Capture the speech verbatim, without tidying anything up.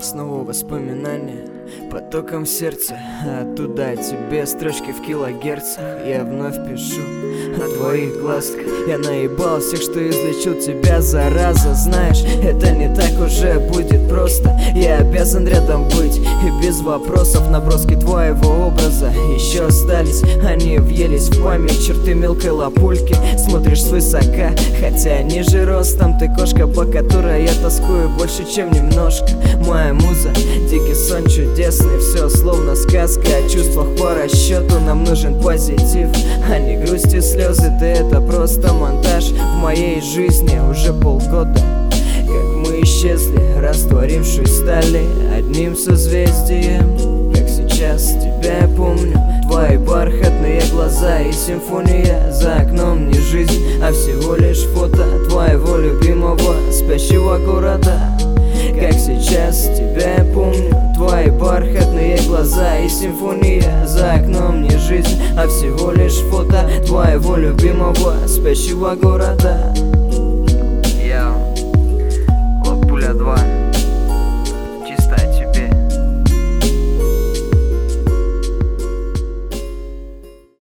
Снова воспоминания потоком в сердце, а оттуда тебе строчки в килогерцах. Я вновь пишу о твоих глазках. Я наебал всех, что излечил тебя, зараза. Знаешь, это не так уже будет просто. Я обязан рядом быть и без вопросов. Наброски твоего образа еще остались, они въелись в память. Черты мелкой лапульки, смотришь свысока, хотя ниже ростом. Ты кошка, по которой я тоскую больше, чем немножко. Моя муза, дикий сон чудесный, все словно сказка. О чувствах по расчету нам нужен позитив, а не грусть и слезы. Ты это просто монтаж в моей жизни уже полгода, как мы исчезли, растворившись стали одним созвездием. Как сейчас тебя я помню, твои бархатные глаза и симфония. За окном не жизнь, а всего лишь фото твоего любимого спящего города. Как сейчас тебя я помню, твои бархатные глаза и симфония. За окном не жизнь, а всего лишь фото твоего любимого спящего города.